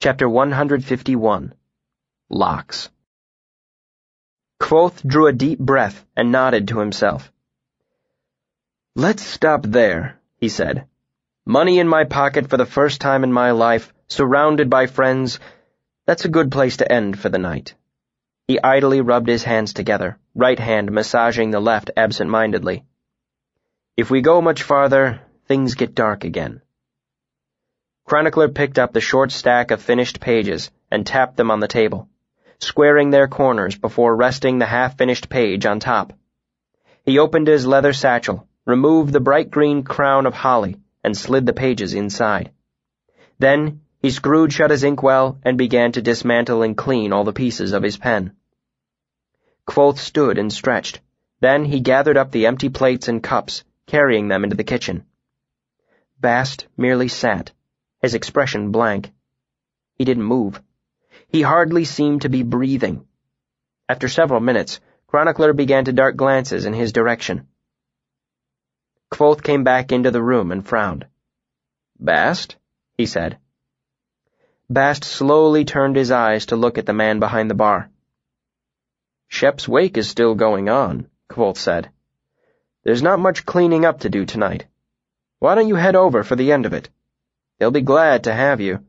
Chapter 151. Locks. Kvothe drew a deep breath and nodded to himself. "Let's stop there," he said. "Money in my pocket for the first time in my life, surrounded by friends. That's a good place to end for the night." He idly rubbed his hands together, right hand massaging the left absent-mindedly. "If we go much farther, things get dark again." Chronicler picked up the short stack of finished pages and tapped them on the table, squaring their corners before resting the half-finished page on top. He opened his leather satchel, removed the bright green crown of holly, and slid the pages inside. Then he screwed shut his inkwell and began to dismantle and clean all the pieces of his pen. Kvothe stood and stretched. Then he gathered up the empty plates and cups, carrying them into the kitchen. Bast merely sat, his expression blank. He didn't move. He hardly seemed to be breathing. After several minutes, Chronicler began to dart glances in his direction. Kvothe came back into the room and frowned. "Bast?" he said. Bast slowly turned his eyes to look at the man behind the bar. "Shep's wake is still going on," Kvothe said. "There's not much cleaning up to do tonight. Why don't you head over for the end of it? They'll be glad to have you."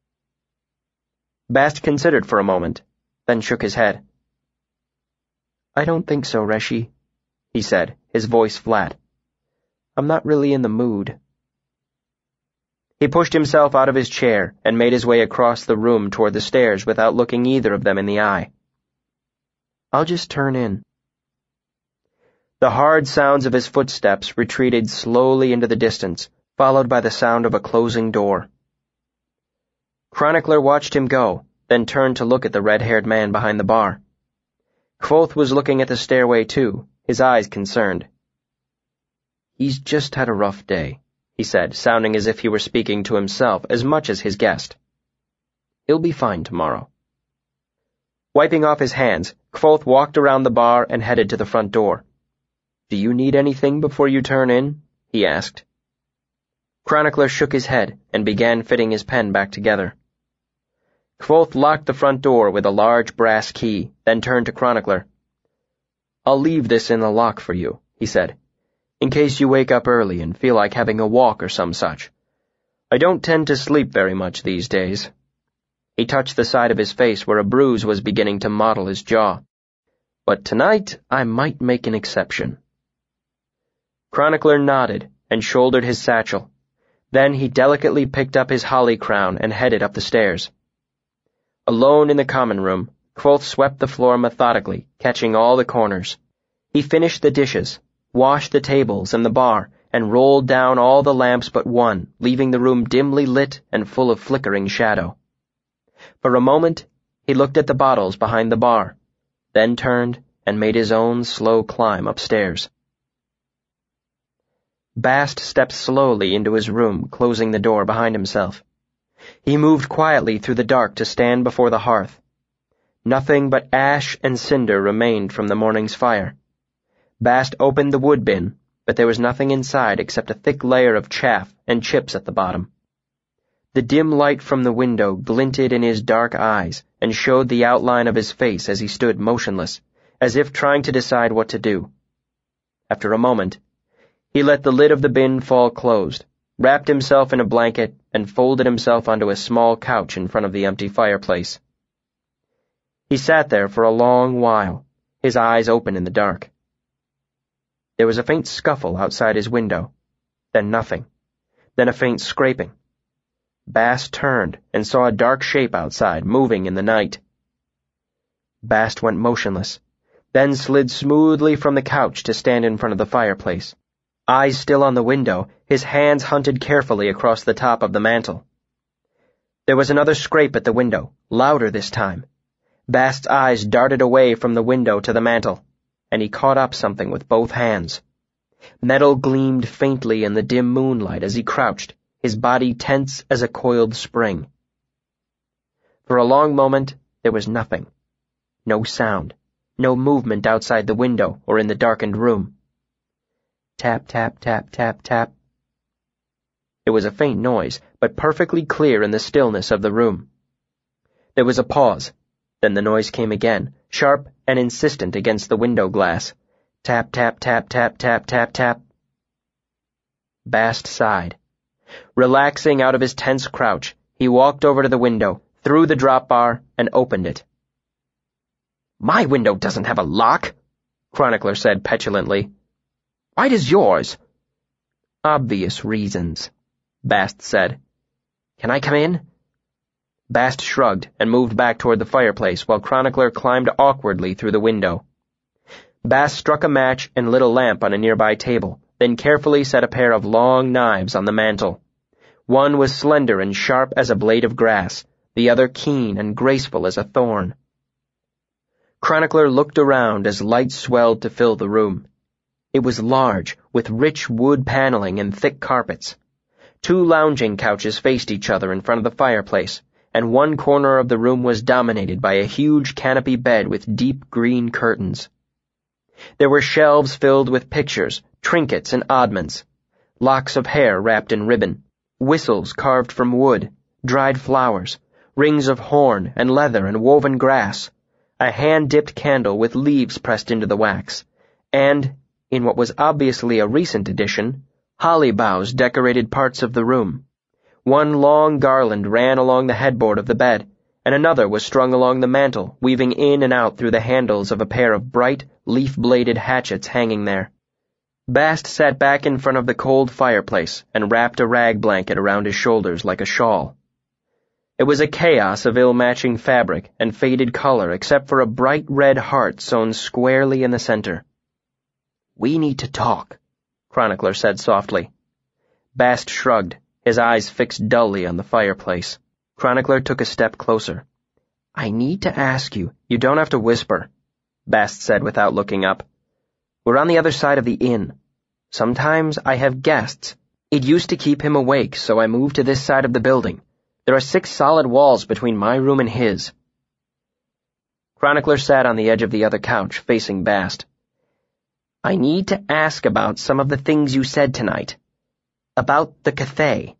Bast considered for a moment, then shook his head. "I don't think so, Reshi," he said, his voice flat. "I'm not really in the mood." He pushed himself out of his chair and made his way across the room toward the stairs without looking either of them in the eye. "I'll just turn in." The hard sounds of his footsteps retreated slowly into the distance, followed by the sound of a closing door. Chronicler watched him go, then turned to look at the red-haired man behind the bar. Kvothe was looking at the stairway too, his eyes concerned. "He's just had a rough day," he said, sounding as if he were speaking to himself as much as his guest. "He'll be fine tomorrow." Wiping off his hands, Kvothe walked around the bar and headed to the front door. "Do you need anything before you turn in?" he asked. Chronicler shook his head and began fitting his pen back together. Kvothe locked the front door with a large brass key, then turned to Chronicler. "I'll leave this in the lock for you," he said, "in case you wake up early and feel like having a walk or some such. I don't tend to sleep very much these days." He touched the side of his face where a bruise was beginning to mottle his jaw. "But tonight I might make an exception." Chronicler nodded and shouldered his satchel. Then he delicately picked up his holly crown and headed up the stairs. Alone in the common room, Kvothe swept the floor methodically, catching all the corners. He finished the dishes, washed the tables and the bar, and rolled down all the lamps but one, leaving the room dimly lit and full of flickering shadow. For a moment, he looked at the bottles behind the bar, then turned and made his own slow climb upstairs. Bast stepped slowly into his room, closing the door behind himself. He moved quietly through the dark to stand before the hearth. Nothing but ash and cinder remained from the morning's fire. Bast opened the wood bin, but there was nothing inside except a thick layer of chaff and chips at the bottom. The dim light from the window glinted in his dark eyes and showed the outline of his face as he stood motionless, as if trying to decide what to do. After a moment, he let the lid of the bin fall closed, wrapped himself in a blanket, and folded himself onto a small couch in front of the empty fireplace. He sat there for a long while, his eyes open in the dark. There was a faint scuffle outside his window, then nothing, then a faint scraping. Bast turned and saw a dark shape outside, moving in the night. Bast went motionless, then slid smoothly from the couch to stand in front of the fireplace. Eyes still on the window, his hands hunted carefully across the top of the mantel. There was another scrape at the window, louder this time. Bast's eyes darted away from the window to the mantel, and he caught up something with both hands. Metal gleamed faintly in the dim moonlight as he crouched, his body tense as a coiled spring. For a long moment, there was nothing. No sound, no movement outside the window or in the darkened room. Tap, tap, tap, tap, tap. It was a faint noise, but perfectly clear in the stillness of the room. There was a pause. Then the noise came again, sharp and insistent against the window glass. Tap, tap, tap, tap, tap, tap, tap. Bast sighed. Relaxing out of his tense crouch, he walked over to the window, threw the drop bar, and opened it. "My window doesn't have a lock," Chronicler said petulantly. "Why does yours?" "Obvious reasons," Bast said. "Can I come in?" Bast shrugged and moved back toward the fireplace while Chronicler climbed awkwardly through the window. Bast struck a match and lit a lamp on a nearby table, then carefully set a pair of long knives on the mantel. One was slender and sharp as a blade of grass, the other keen and graceful as a thorn. Chronicler looked around as light swelled to fill the room. It was large, with rich wood paneling and thick carpets. 2 lounging couches faced each other in front of the fireplace, and one corner of the room was dominated by a huge canopy bed with deep green curtains. There were shelves filled with pictures, trinkets, and oddments, locks of hair wrapped in ribbon, whistles carved from wood, dried flowers, rings of horn and leather and woven grass, a hand-dipped candle with leaves pressed into the wax, and, in what was obviously a recent addition, holly boughs decorated parts of the room. One long garland ran along the headboard of the bed, and another was strung along the mantel, weaving in and out through the handles of a pair of bright, leaf-bladed hatchets hanging there. Bast sat back in front of the cold fireplace and wrapped a rag blanket around his shoulders like a shawl. It was a chaos of ill-matching fabric and faded color except for a bright red heart sewn squarely in the center. "We need to talk," Chronicler said softly. Bast shrugged, his eyes fixed dully on the fireplace. Chronicler took a step closer. "I need to ask you." "You don't have to whisper," Bast said without looking up. "We're on the other side of the inn. Sometimes I have guests. It used to keep him awake, so I moved to this side of the building. There are 6 solid walls between my room and his." Chronicler sat on the edge of the other couch, facing Bast. "I need to ask about some of the things you said tonight. About the Cathay."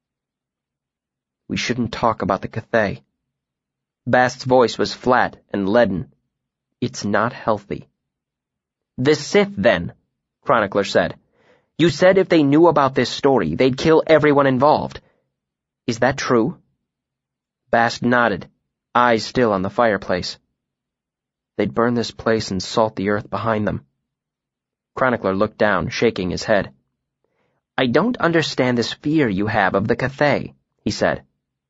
"We shouldn't talk about the Cathay." Bast's voice was flat and leaden. "It's not healthy." "The Sith, then," Chronicler said. "You said if they knew about this story, they'd kill everyone involved. Is that true?" Bast nodded, eyes still on the fireplace. "They'd burn this place and salt the earth behind them." Chronicler looked down, shaking his head. "I don't understand this fear you have of the Cathay," he said.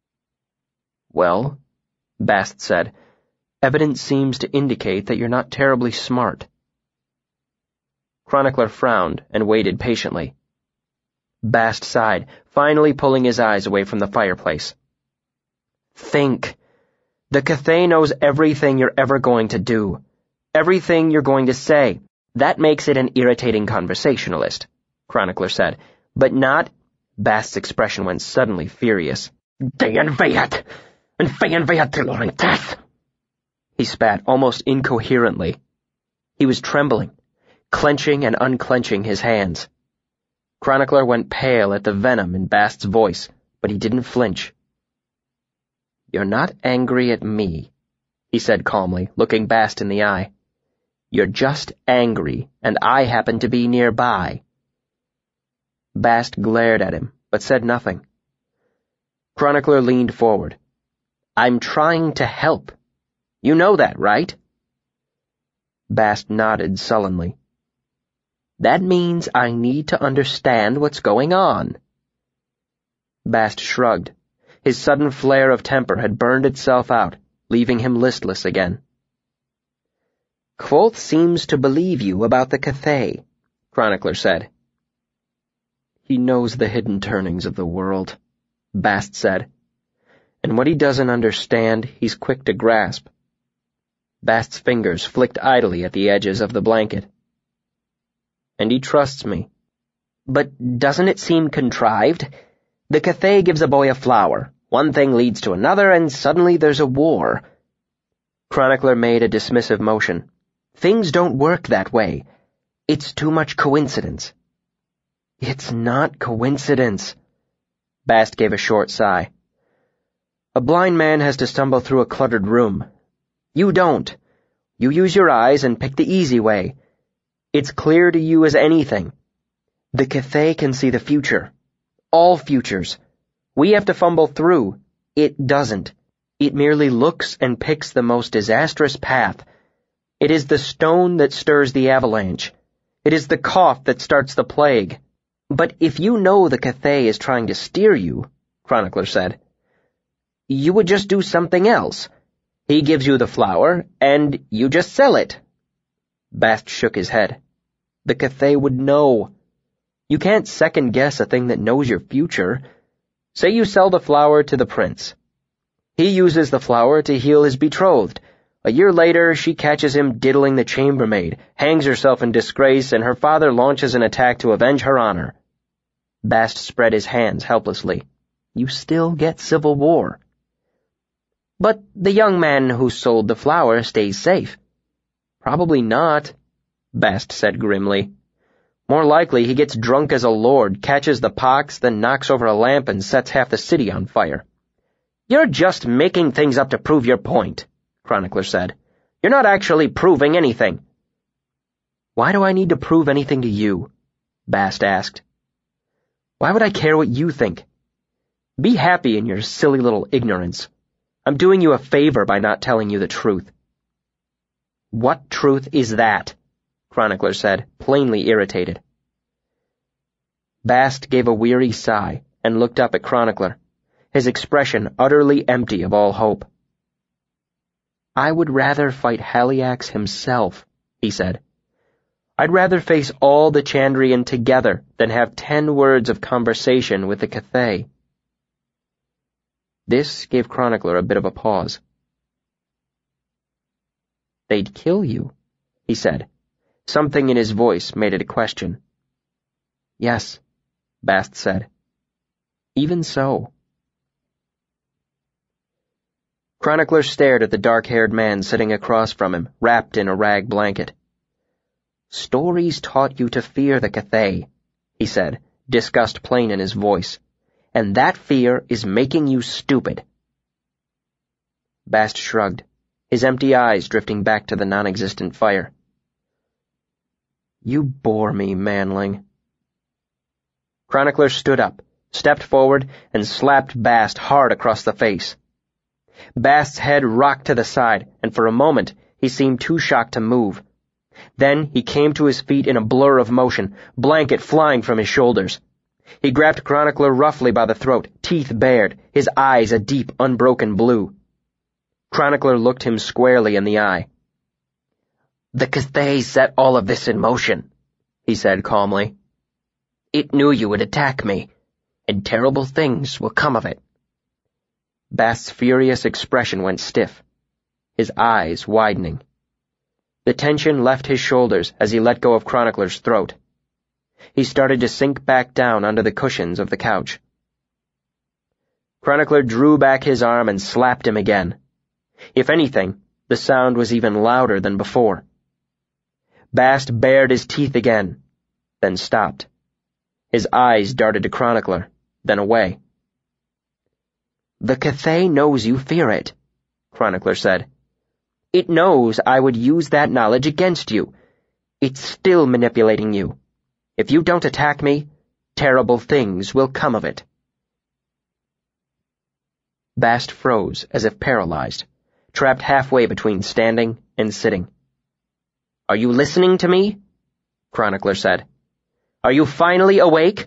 "Well," Bast said, "evidence seems to indicate that you're not terribly smart." Chronicler frowned and waited patiently. Bast sighed, finally pulling his eyes away from the fireplace. "Think. The Cathay knows everything you're ever going to do, everything you're going to say. That makes it an irritating conversationalist," Chronicler said, "but not—" Bast's expression went suddenly furious. "Dayan Vayat! And Fayan Vayat Tilorin Death!" He spat almost incoherently. He was trembling, clenching and unclenching his hands. Chronicler went pale at the venom in Bast's voice, but he didn't flinch. "You're not angry at me," he said calmly, looking Bast in the eye. "You're just angry, and I happen to be nearby." Bast glared at him, but said nothing. Chronicler leaned forward. "I'm trying to help. You know that, right?" Bast nodded sullenly. "That means I need to understand what's going on." Bast shrugged. His sudden flare of temper had burned itself out, leaving him listless again. "Kvothe seems to believe you about the Cathay," Chronicler said. "He knows the hidden turnings of the world," Bast said. "And what he doesn't understand, he's quick to grasp." Bast's fingers flicked idly at the edges of the blanket. "And he trusts me." "But doesn't it seem contrived? The Cathay gives a boy a flower, one thing leads to another, and suddenly there's a war." Chronicler made a dismissive motion. "Things don't work that way. It's too much coincidence." "It's not coincidence." Bast gave a short sigh. A blind man has to stumble through a cluttered room. You don't. You use your eyes and pick the easy way. It's clear to you as anything. The Cathay can see the future. All futures. We have to fumble through. It doesn't. It merely looks and picks the most disastrous path. It is the stone that stirs the avalanche. It is the cough that starts the plague. But if you know the Cathay is trying to steer you, Chronicler said, you would just do something else. He gives you the flower, and you just sell it. Bast shook his head. The Cathay would know. You can't second-guess a thing that knows your future. Say you sell the flower to the prince. He uses the flower to heal his betrothed. A year later, she catches him diddling the chambermaid, hangs herself in disgrace, and her father launches an attack to avenge her honor. Bast spread his hands helplessly. You still get civil war. But the young man who sold the flower stays safe. Probably not, Bast said grimly. More likely he gets drunk as a lord, catches the pox, then knocks over a lamp and sets half the city on fire. You're just making things up to prove your point, Chronicler said. You're not actually proving anything. Why do I need to prove anything to you? Bast asked. Why would I care what you think? Be happy in your silly little ignorance. I'm doing you a favor by not telling you the truth. What truth is that? Chronicler said, plainly irritated. Bast gave a weary sigh and looked up at Chronicler, his expression utterly empty of all hope. I would rather fight Haliax himself, he said. I'd rather face all the Chandrian together than have 10 words of conversation with the Cathay. This gave Chronicler a bit of a pause. They'd kill you, he said. Something in his voice made it a question. Yes, Bast said. Even so. Chronicler stared at the dark-haired man sitting across from him, wrapped in a rag blanket. Stories taught you to fear the Cathay, he said, disgust plain in his voice. And that fear is making you stupid. Bast shrugged, his empty eyes drifting back to the non-existent fire. You bore me, manling. Chronicler stood up, stepped forward, and slapped Bast hard across the face. Bast's head rocked to the side, and for a moment he seemed too shocked to move. Then he came to his feet in a blur of motion, blanket flying from his shoulders. He grabbed Chronicler roughly by the throat, teeth bared, his eyes a deep, unbroken blue. Chronicler looked him squarely in the eye. The Cathay set all of this in motion, he said calmly. It knew you would attack me, and terrible things will come of it. Bast's furious expression went stiff, his eyes widening. The tension left his shoulders as he let go of Chronicler's throat. He started to sink back down under the cushions of the couch. Chronicler drew back his arm and slapped him again. If anything, the sound was even louder than before. Bast bared his teeth again, then stopped. His eyes darted to Chronicler, then away. The Cathay knows you fear it, Chronicler said. It knows I would use that knowledge against you. It's still manipulating you. If you don't attack me, terrible things will come of it. Bast froze as if paralyzed, trapped halfway between standing and sitting. Are you listening to me? Chronicler said. Are you finally awake?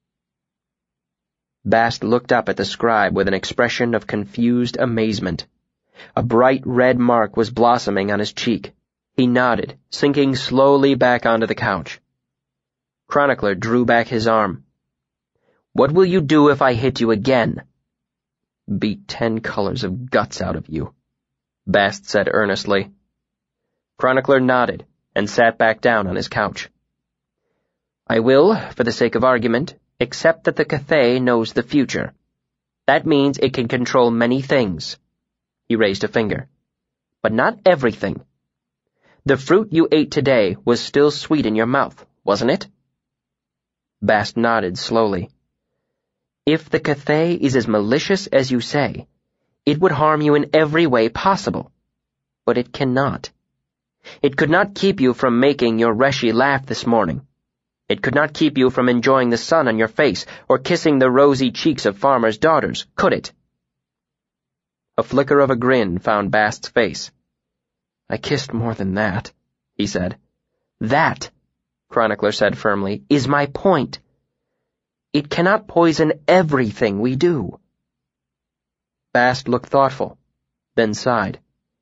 Bast looked up at the scribe with an expression of confused amazement. A bright red mark was blossoming on his cheek. He nodded, sinking slowly back onto the couch. Chronicler drew back his arm. What will you do if I hit you again? Beat 10 colors of guts out of you, Bast said earnestly. Chronicler nodded and sat back down on his couch. I will, for the sake of argument, accept that the Cathay knows the future. That means it can control many things. He raised a finger. But not everything. The fruit you ate today was still sweet in your mouth, wasn't it? Bast nodded slowly. If the Cathay is as malicious as you say, It would harm you in every way possible. But it cannot. It could not keep you from making your Reshi laugh this morning. It could not keep you from enjoying the sun on your face or kissing the rosy cheeks of farmers' daughters, could it? A flicker of a grin found Bast's face. I kissed more than that, he said. That, Chronicler said firmly, is my point. It cannot poison everything we do. Bast looked thoughtful, then sighed.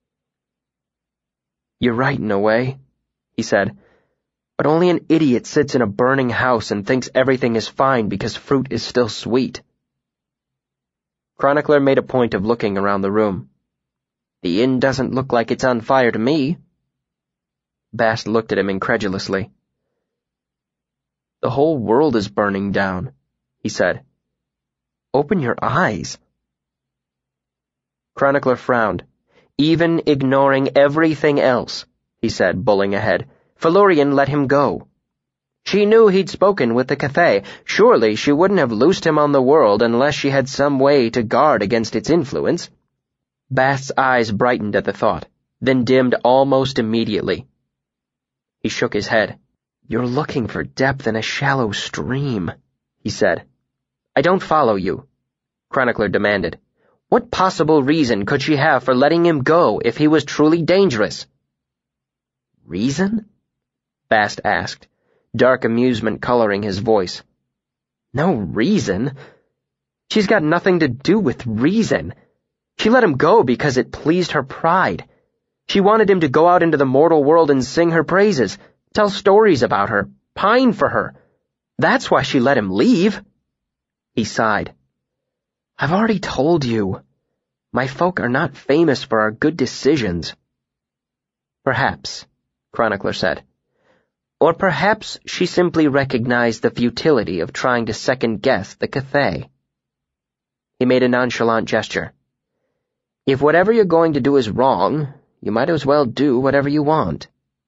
You're right in a way, he said, but only an idiot sits in a burning house and thinks everything is fine because fruit is still sweet. Chronicler made a point of looking around the room. The inn doesn't look like it's on fire to me. Bast looked at him incredulously. The whole world is burning down, he said. Open your eyes. Chronicler frowned. Even ignoring everything else, he said, bulling ahead, Felurian let him go. She knew he'd spoken with the Cathay. Surely she wouldn't have loosed him on the world unless she had some way to guard against its influence. Bast's eyes brightened at the thought, then dimmed almost immediately. He shook his head. You're looking for depth in a shallow stream, he said. I don't follow you, Chronicler demanded. What possible reason could she have for letting him go if he was truly dangerous? Reason? Bast asked, dark amusement coloring his voice. No reason. She's got nothing to do with reason. She let him go because it pleased her pride. She wanted him to go out into the mortal world and sing her praises, tell stories about her, pine for her. That's why she let him leave. He sighed. I've already told you. My folk are not famous for our good decisions. Perhaps, Chronicler said. Or perhaps she simply recognized the futility of trying to second-guess the Cathay. He made a nonchalant gesture. If whatever you're going to do is wrong, you might as well do whatever you want.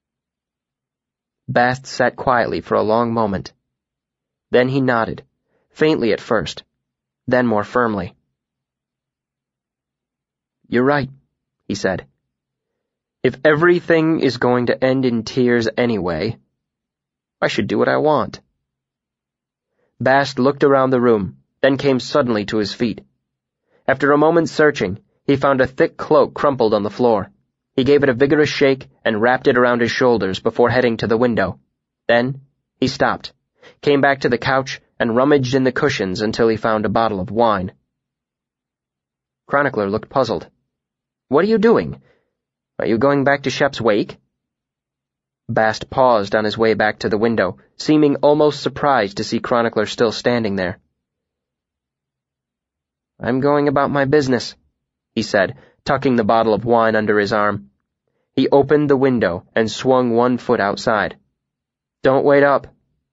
Bast sat quietly for a long moment. Then he nodded, faintly at first, then more firmly. You're right, he said. If everything is going to end in tears anyway, I should do what I want. Bast looked around the room, then came suddenly to his feet. After a moment's searching, he found a thick cloak crumpled on the floor. He gave it a vigorous shake and wrapped it around his shoulders before heading to the window. Then he stopped, came back to the couch, and rummaged in the cushions until he found a bottle of wine. Chronicler looked puzzled. What are you doing? Are you going back to Shep's wake? Bast paused on his way back to the window, seeming almost surprised to see Chronicler still standing there. I'm going about my business, he said, tucking the bottle of wine under his arm. He opened the window and swung one foot outside. Don't wait up.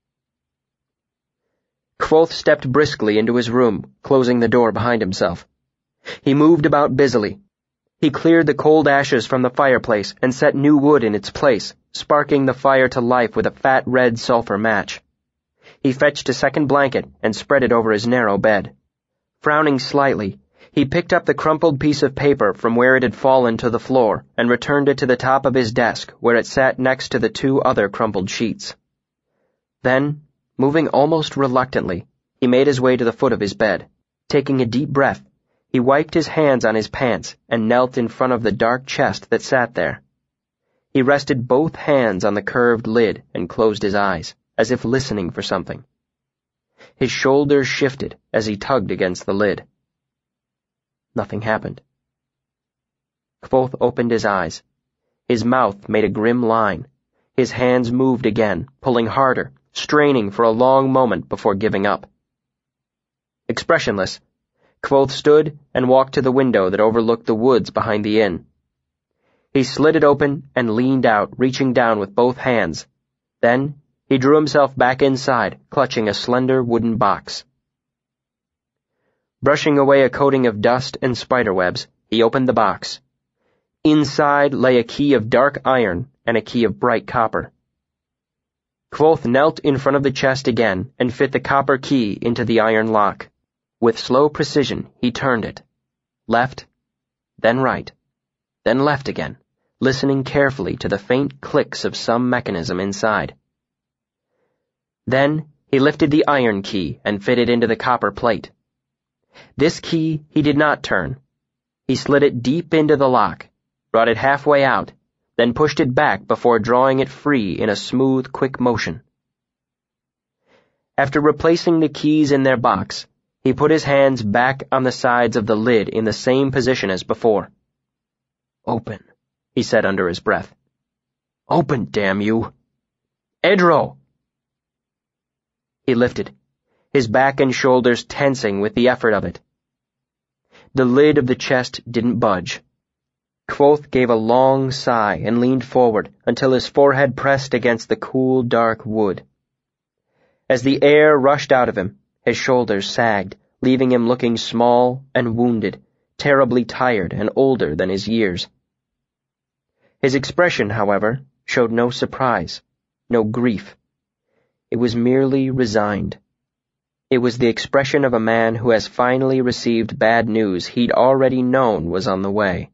Kvothe stepped briskly into his room, closing the door behind himself. He moved about busily. He cleared the cold ashes from the fireplace and set new wood in its place, sparking the fire to life with a fat red sulfur match. He fetched a second blanket and spread it over his narrow bed. Frowning slightly, he picked up the crumpled piece of paper from where it had fallen to the floor and returned it to the top of his desk, where it sat next to the two other crumpled sheets. Then, moving almost reluctantly, he made his way to the foot of his bed. Taking a deep breath, he wiped his hands on his pants and knelt in front of the dark chest that sat there. He rested both hands on the curved lid and closed his eyes, as if listening for something. His shoulders shifted as he tugged against the lid. Nothing happened. Kvothe opened his eyes. His mouth made a grim line. His hands moved again, pulling harder, straining for a long moment before giving up. Expressionless, Kvothe stood and walked to the window that overlooked the woods behind the inn. He slid it open and leaned out, reaching down with both hands. Then he drew himself back inside, clutching a slender wooden box. Brushing away a coating of dust and spiderwebs, he opened the box. Inside lay a key of dark iron and a key of bright copper. Kvothe knelt in front of the chest again and fit the copper key into the iron lock. With slow precision, he turned it. Left, then right, then left again, listening carefully to the faint clicks of some mechanism inside. Then he lifted the iron key and fitted into the copper plate. This key he did not turn. He slid it deep into the lock, brought it halfway out, then pushed it back before drawing it free in a smooth, quick motion. After replacing the keys in their box, he put his hands back on the sides of the lid in the same position as before. "Open," he said under his breath. "Open, damn you! Edro!" He lifted, his back and shoulders tensing with the effort of it. The lid of the chest didn't budge. Kvothe gave a long sigh and leaned forward until his forehead pressed against the cool, dark wood. As the air rushed out of him, his shoulders sagged, leaving him looking small and wounded, terribly tired and older than his years. His expression, however, showed no surprise, no grief. It was merely resigned. It was the expression of a man who has finally received bad news he'd already known was on the way.